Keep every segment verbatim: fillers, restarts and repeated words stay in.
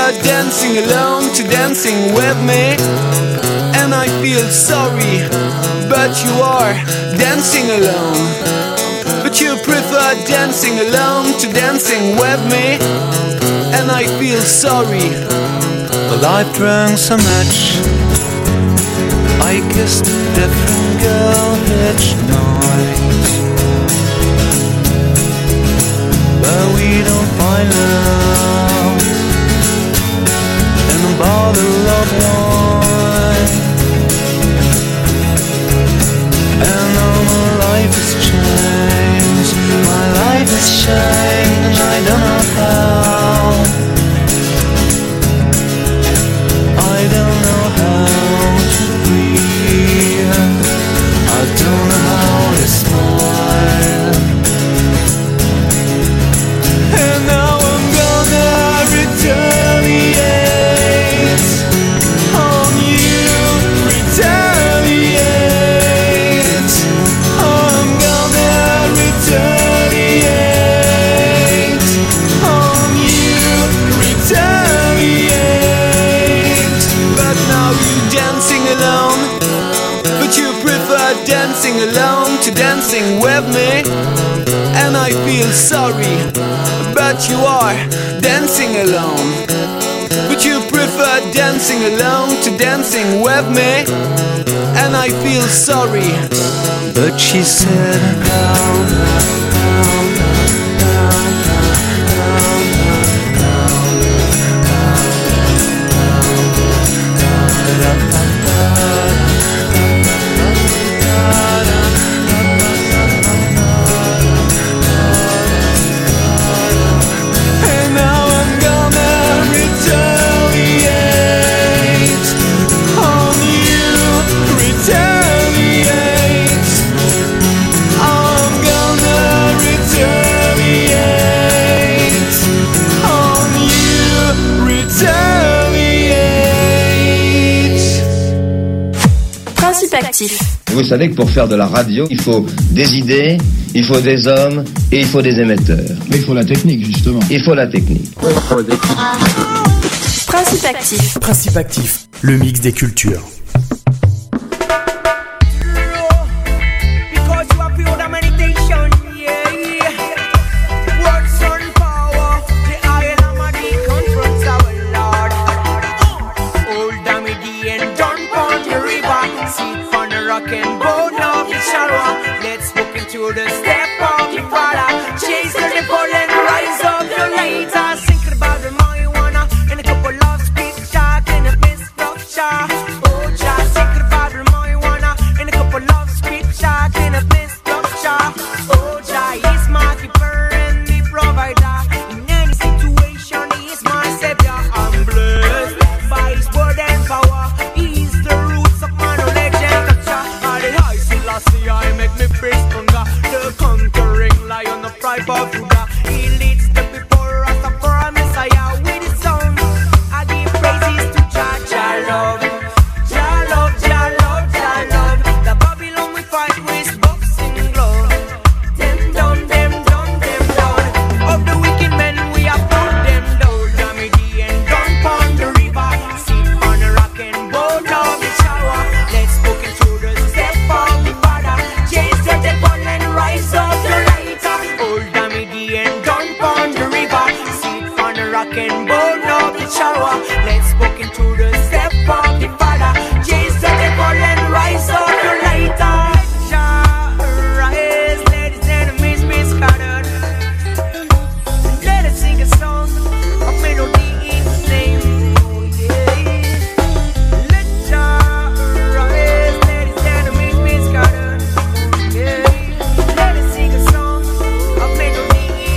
prefer dancing alone to dancing with me. And I feel sorry, but you are dancing alone. But you prefer dancing alone to dancing with me. And I feel sorry. Well, I've drunk so much, I kissed a different girl each night. But we don't find love in a bottle of wine. And now my life has changed. My life has changed, and I don't know how. I don't know how to breathe. I don't know how to smile. And now I'm gonna retaliate on you, retaliate. I'm gonna retaliate on you, retaliate. But now you're dancing alone, but you prefer dancing alone to dancing with me. And I feel sorry, but you are dancing alone. But you prefer dancing alone to dancing with me. And I feel sorry. But she said, down, down, down, down, Vous savez que pour faire de la radio, il faut des idées, il faut des hommes et il faut des émetteurs. Mais il faut la technique, justement. Il faut la technique. Principe actif. Principe actif, le mix des cultures.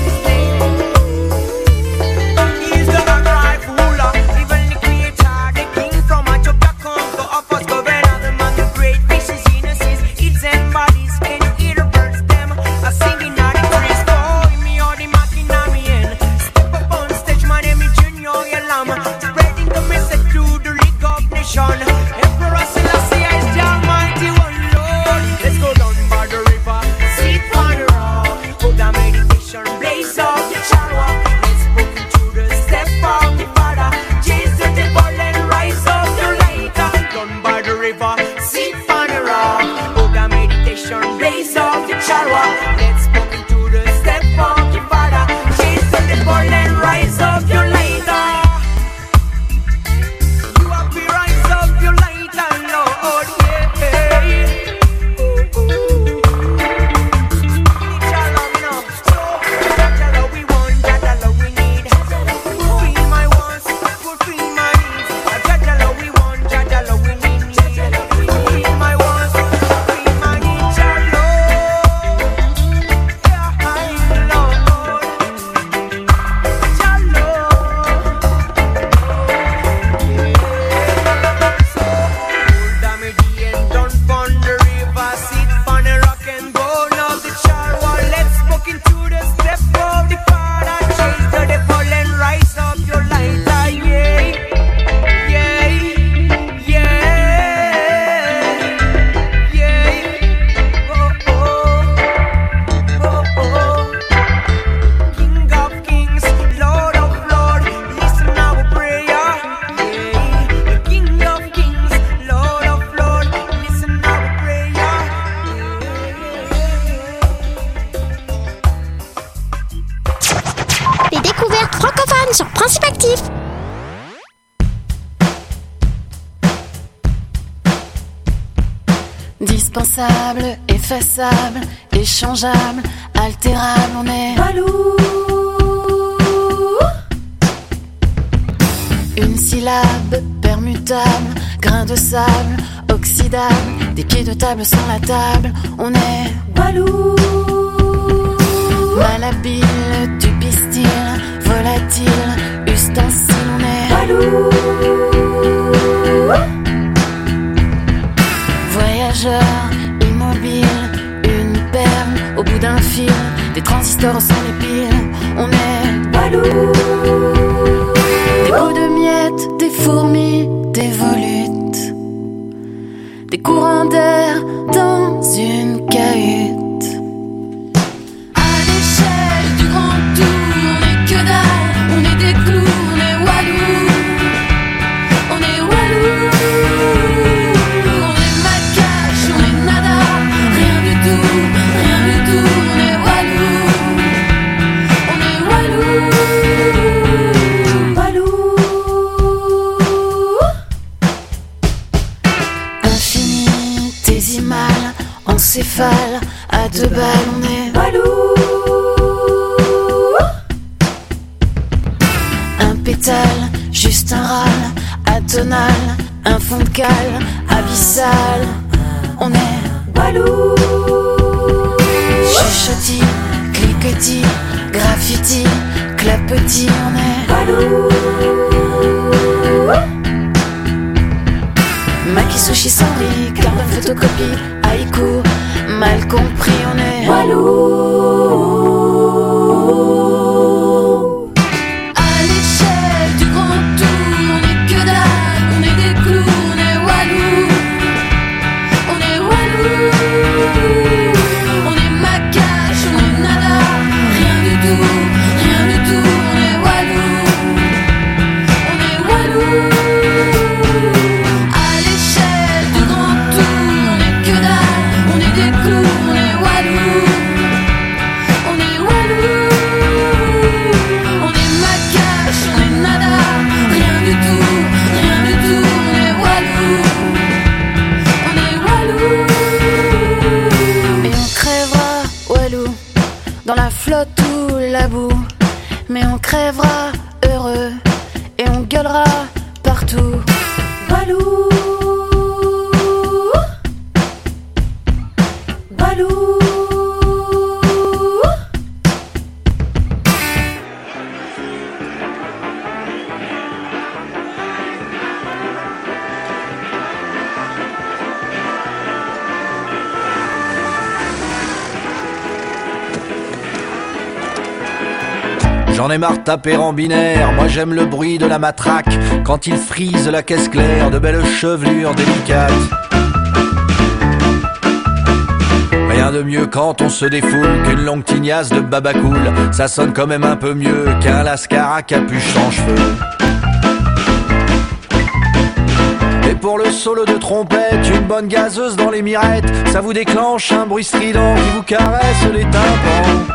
He's the right ruler, even the creator, the Actif. Dispensable, effaçable, échangeable, altérable, on est Walou. Une syllabe permutable, grain de sable, oxydable, des pieds de table sans la table, on est Walou. Malhabile, du pistil, volatile, ustensile, on est Walou. Voyageur, immobile, une perle au bout d'un fil, des transistors sans les piles, on est Walou. Des bouts de miettes, des fourmis, des volutes, des courants d'air dans une cahute. À l'échelle du grand tour, on est que dalle, on est des clous, on est Walou. On est Walou. On est macache, on est nada, rien du tout, rien du tout, on est Walou. On est Walou. Encéphale, à deux balles, on est Walou. Un pétale, juste un râle, atonal, un fond de cale, abyssal, on est Walou. Chuchotis, cliquetis, graffiti, clapotis, on est Walou. Maki sushi sans riz, carbone photocopie, haïku, mal compris, on est Walou. À l'échelle du grand tour, on est que dalle, on est des clous, on est Walou. On est Walou. On est macache, on est nada, rien du tout, rien du tout, on est Walou. On est Walou. Dans la flotte ou la boue, mais on crèvera heureux et on gueulera partout. Walou. Walou. J'en ai marre de taper en binaire, moi j'aime le bruit de la matraque quand il frise la caisse claire de belles chevelures délicates. Rien de mieux quand on se défoule qu'une longue tignasse de babacool. Ça sonne quand même un peu mieux qu'un lascar à capuche sans cheveux. Et pour le solo de trompette, une bonne gazeuse dans les mirettes, ça vous déclenche un bruit strident qui vous caresse les tympans.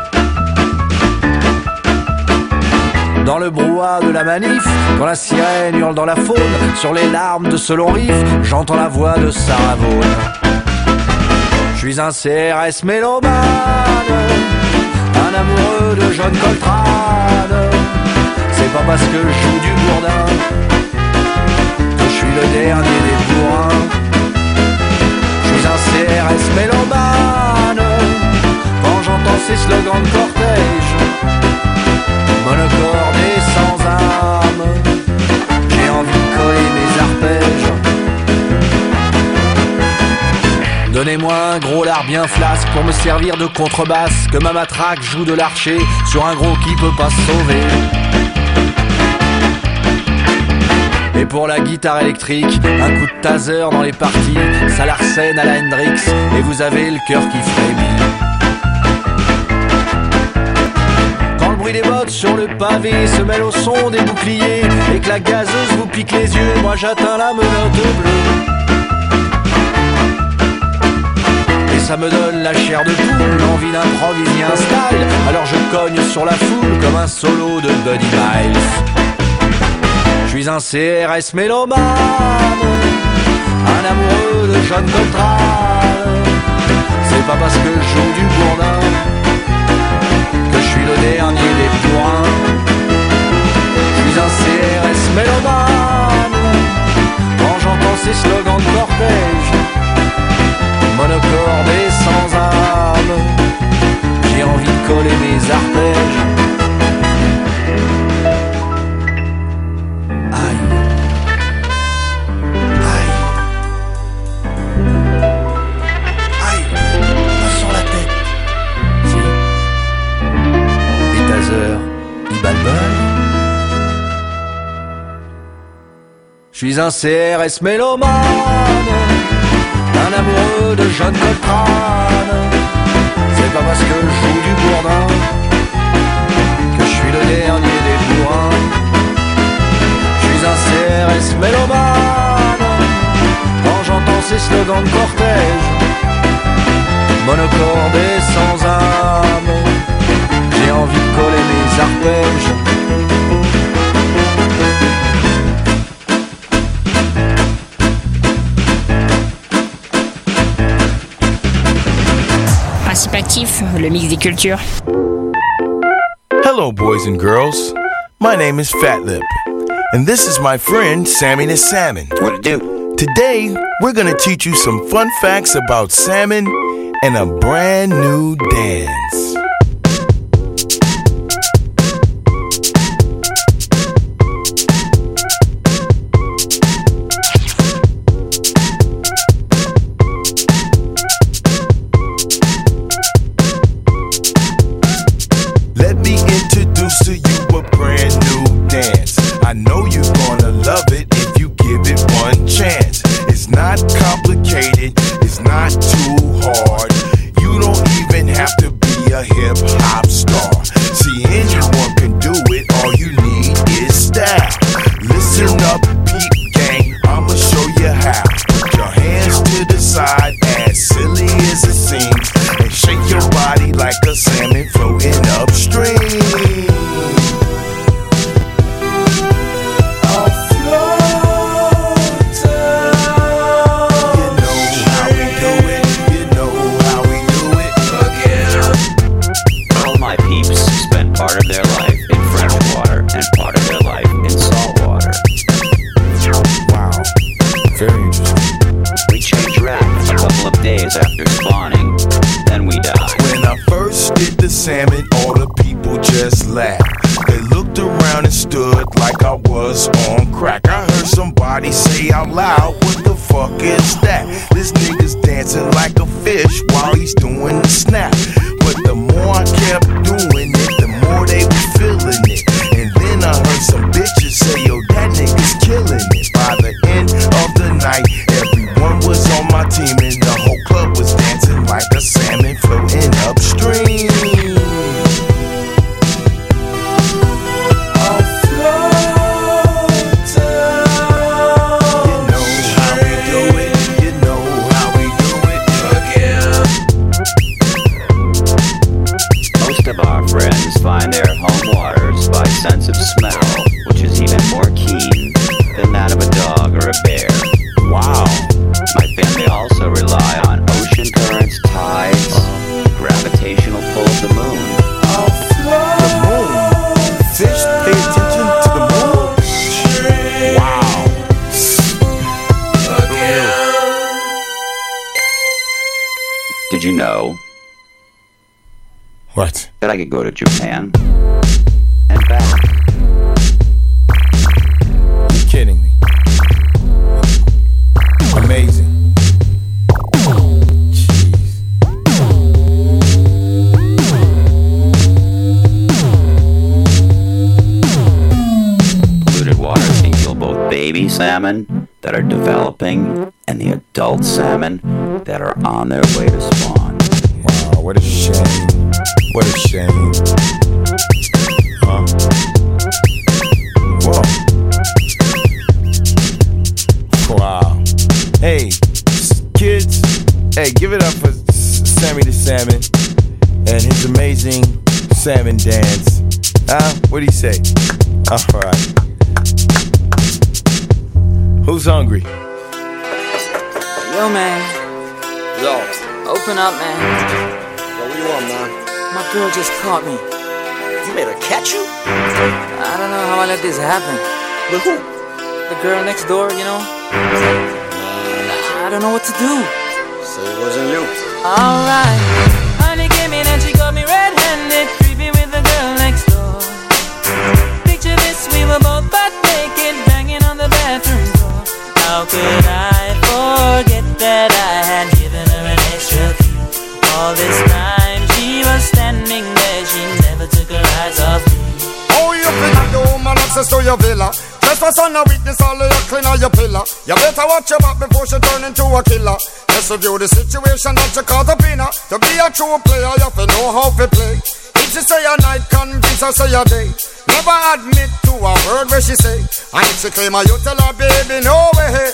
Dans le brouhaha de la manif, quand la sirène hurle dans la faune, sur les larmes de ce long riff, j'entends la voix de Sarah Vaughan. Je suis un C R S mélomane, un amoureux de John Coltrane. C'est pas parce que je joue du bourdin que je suis le dernier des bourrins. Je suis un C R S mélomane, quand j'entends ces slogans de cortège, monocorde et sans âme, j'ai envie de coller mes arpèges. Donnez-moi un gros lard bien flasque pour me servir de contrebasse, que ma matraque joue de l'archer sur un gros qui peut pas se sauver. Et pour la guitare électrique, un coup de taser dans les parties, ça l'arsène à la Hendrix, et vous avez le cœur qui frémit. Quand le bruit des bottes sur le pavé se mêle au son des boucliers, et que la gazeuse vous pique les yeux, moi j'atteins la menotte bleue. Ça me donne la chair de poule, l'envie d'improviser un style. Alors je cogne sur la foule comme un solo de Buddy Miles. suis un C R S mélomane, un amoureux de John Coltrane. C'est pas parce que je joue du bourdin que je suis le dernier des bourrins. Je suis un C R S mélomane, quand j'entends ces slogans de cortège, monocorde et sans âme, j'ai envie de coller mes arpèges. Aïe, aïe, aïe, me sens la tête. Si. Et Taser, il balbonne. Je suis un C R S mélomane, un amoureux de John Coltrane. C'est pas parce que je joue du bourdin que je suis le dernier des bourrins. Je suis un C R S mélomane, quand j'entends ces slogans de cortège, monocorde et sans âme, j'ai envie de coller mes arpèges. Participatif, le mix des cultures. Hello, boys and girls. My name is Fat Lip, and this is my friend Sammy the Salmon. What it do? Today, we're gonna teach you some fun facts about salmon and a brand new dance. Let me introduce to you a brand new dance. I know you're gonna love it if you give it one chance. It's not complicated, it's not too hard. You don't even have to be a hip hop star. See, anyone can do it, all you need is style. Listen up, peep gang, I'ma show you how. Put your hands to the side, as silly as it seems, and shake your body like a salmon floating upstream. Part of their life in fresh water and part of their life in salt water. Wow, very interesting. We change rack a couple of days after spawning, then we die. When I first did the salmon, all the people just laughed. They looked around and stood like I was on crack. I heard somebody say out loud, what the fuck is that? This nigga's dancing like a fish while he's doing the snap. But the more I kept doing it, the more they was feeling it. And then I heard some bitches say, yo, that nigga's killing it. By the end of the night, everyone was on my team, and the whole club was dancing like a salmon floating upstream. Of our friends find their home waters by sense of smell, which is even more keen than that of a dog or a bear. Wow. My family also rely on ocean currents, tides, gravitational pull of the moon. The moon? Fish pay attention to the moon? Wow. Did you know What? that I could go to Japan and back? You're kidding me. Amazing. Polluted water can kill both baby salmon that are developing and the adult salmon that are on their way to spawn. Wow, what a shame. What a shame. Huh? Whoa. Wow. Hey, kids, hey, give it up for Sammy the Salmon and his amazing salmon dance. Huh? What do you say? All right. Who's hungry? Yo, man. Yo. Open up, man. Yo, what do you want, man? My girl just caught me. You made her catch you? I don't know how I let this happen. With who? The girl next door, you know? I don't know what to do. So it wasn't you. Alright. Honey came in and she got me red-handed, creepy with the girl next door. Picture this, we were both butt naked, banging on the bathroom door. How could I forget that I had given her an extra key? All this time she was standing there, she never took her eyes off me. Oh, you feel like the woman access to your villa. Just for son of weakness, all of your clean on your pillar. You better watch your back before she turn into a killer. Just review the situation that you caught up in her. To be a true player, you have to know how to play. If she say a night, convince her say a day. Never admit to a word where she say. And if she claim her, you tell her, baby, no way.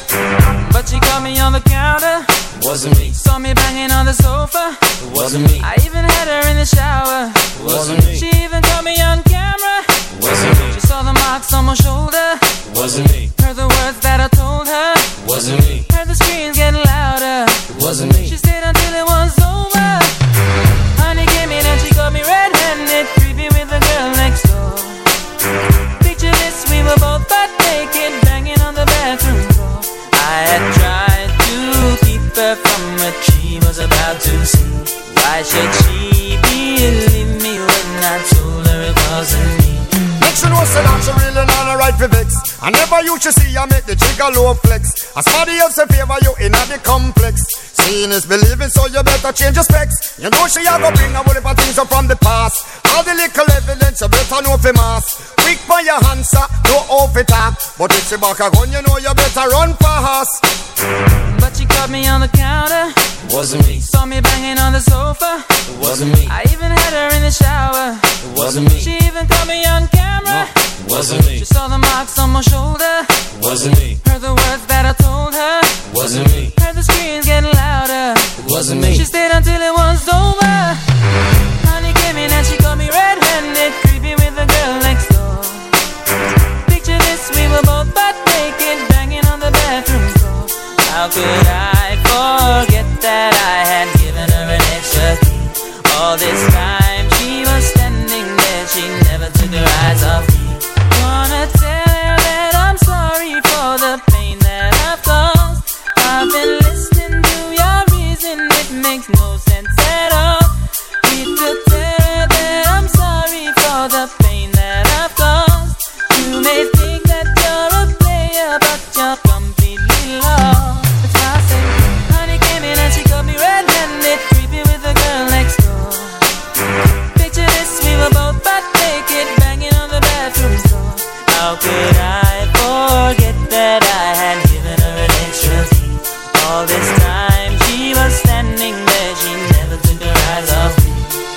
But she caught me on the counter. Wasn't me. Saw me banging on the sofa. It wasn't me. I even had her in the shower. It wasn't me. She even caught me on camera. It wasn't me. She saw the marks on my shoulder. It wasn't me. Heard the words that I told her. It wasn't me. Heard the screams getting louder. It wasn't me. She stayed until it was over. Honey came in and she got me red-handed, creepy with the girl next door. Picture this, we were both butt naked, banging on the bathroom door. I had tried to keep her from what she was about to see. Why should she believe me when I told her it wasn't me? Make sure no say that she really not a right for vex. I never used to see I make the jigger low flex. As somebody else in favor you in the complex. Seeing is believing, so you better change your specs. You know she a go bring a whole heap of things up from the past. All the little evidence you better know for mass. Quick for your answer, no off it up. But if she back a gun, you know you better run fast. But she caught me on the counter. It wasn't me. Saw me banging on the sofa. It wasn't me. I even had her in the shower. It wasn't me. She even caught me on camera. No, it wasn't me. She saw the marks on my shoulder. It wasn't me. Heard the words that I told her. It wasn't me. Heard the screams getting louder. It wasn't me. She stayed until it was over. Honey came in and she got me red-handed, creepy with the girl next door. Picture this, we were both butt naked, banging on the bathroom floor. How could I forget that I had given her an extra key? All this time she was standing there, she never took her eyes off me. Wanna tell her that I'm sorry for the pain that I've caused. I've been listening to your reason, it makes no sense at all. Need to tell her that I'm sorry for the pain that I've caused. You may think that you're a player, but you're completely lost. That's why I say, honey came in and she got me red-handed, creepy with the girl next door. Picture this, we were both butt naked, banging on the bathroom door. How could I forget that I had given her an extra key? All this time she was standing there, she never took her eyes off me.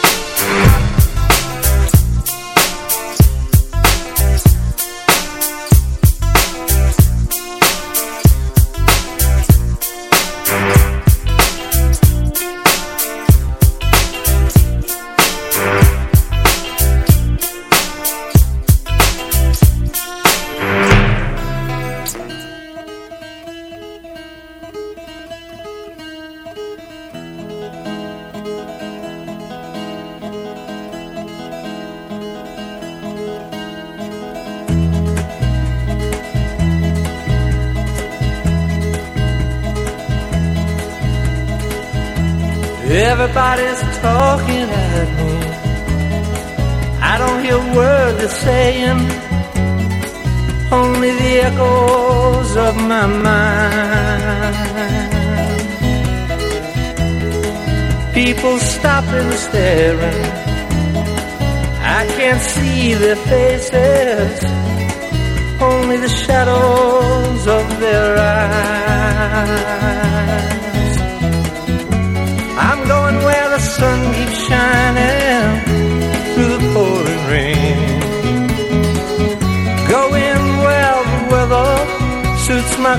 Everybody's talking at me. I don't hear a word they're saying, only the echoes of my mind. People stopping and staring, I can't see their faces, only the shadows of their eyes. I'm going where the sun keeps shining through the pouring rain, going where the weather suits my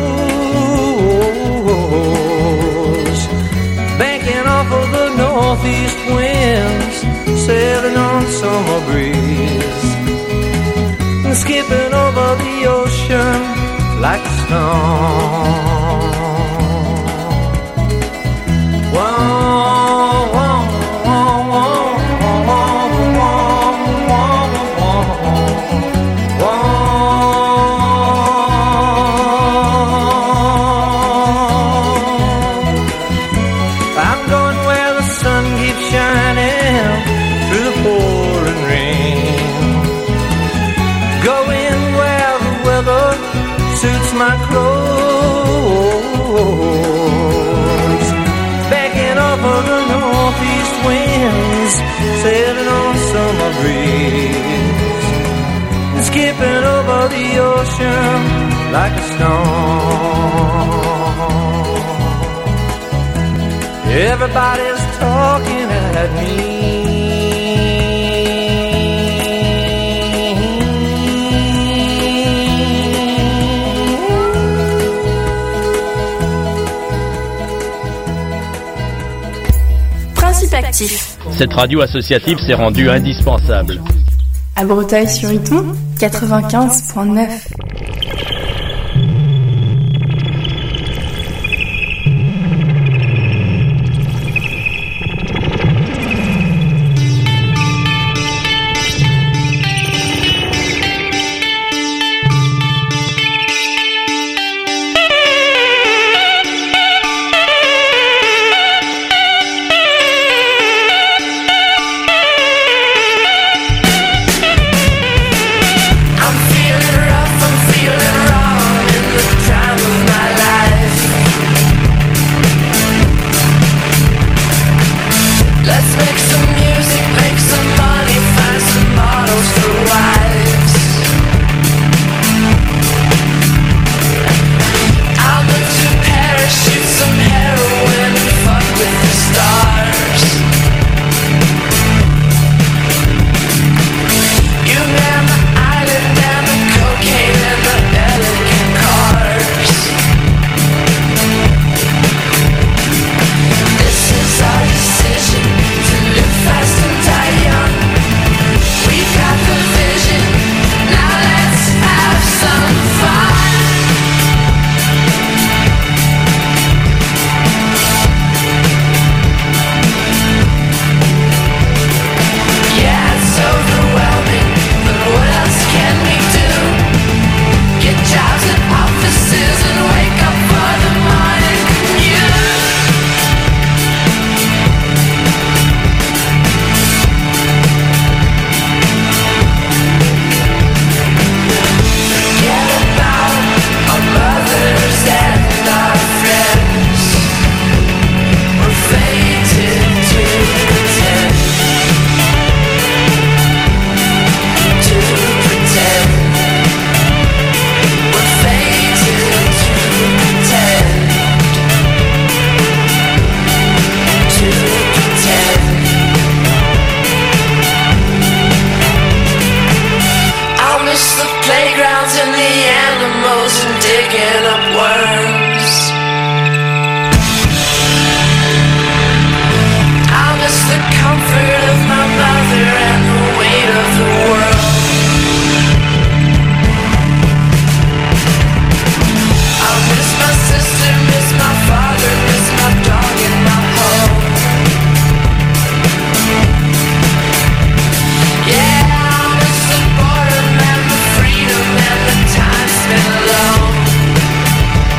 clothes, banking off of the northeast winds, sailing on summer breeze, and skipping over the ocean like a stone. Whoa, whoa, whoa, whoa, whoa, whoa, whoa, whoa. I'm going where the sun keeps shining through the pouring rain. Going where the weather suits my clothes. Backing up of the northeast winds, sailing on summer breeze. Skipping over the ocean like a stone. Everybody's talking at me. Actif. Cette radio associative s'est rendue indispensable. À Breteuil-sur-Iton, quatre-vingt-quinze point neuf. Time spent alone.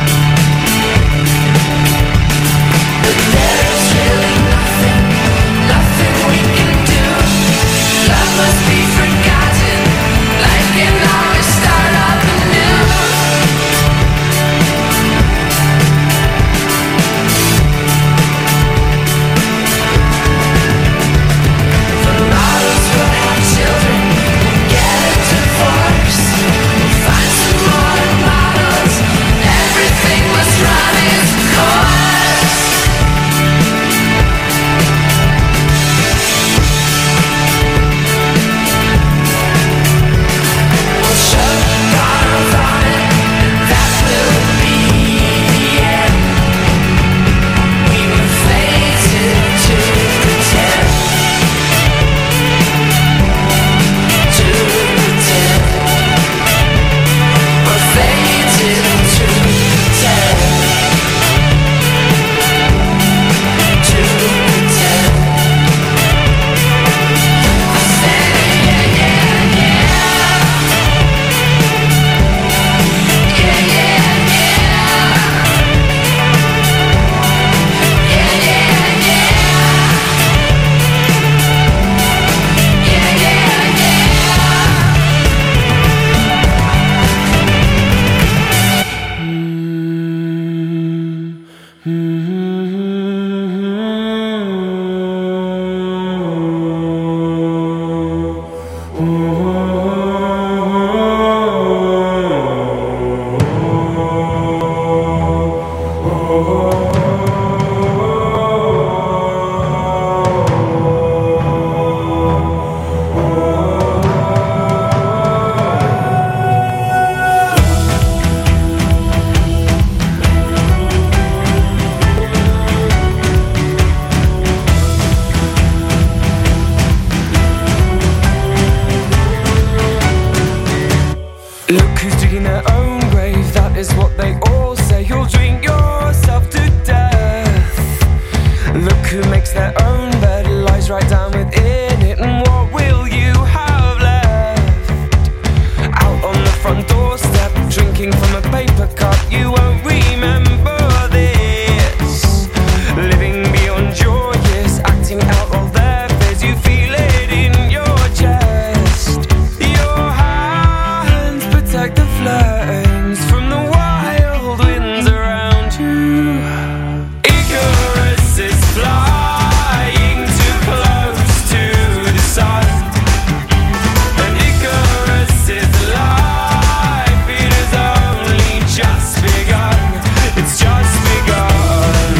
Look who's digging their own grave, that is what they all say. You'll drink yourself to death. Look who makes their own bed, lies right down within it. And what will you have left? Out on the front doorstep, drinking from a paper cup. You won't remember this. Living beyond your years, acting out all their fears. You feel it in your chest. Your hands protect the flames from the wild winds around you. Icarus is flying too close to the sun, and Icarus is alive. It has only just begun. It's just begun.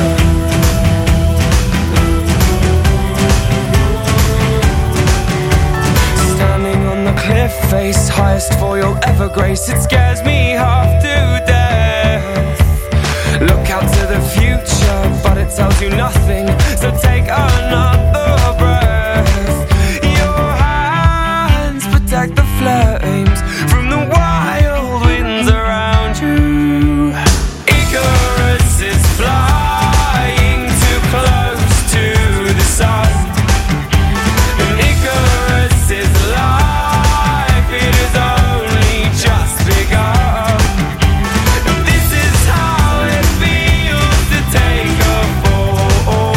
Standing on the cliff face, highest fall you'll ever grace. It scares me half to death. Look out to the future, but it tells you nothing. So take another breath. Your hands protect the flames from the wild winds around you. Icarus is flying too close to the sun, and Icarus is alive. It has only just begun. And this is how it feels to take a fall.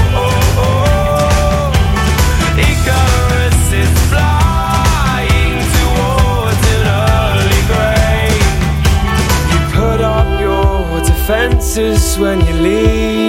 Icarus is flying towards an early grave. You put up your defenses when you leave.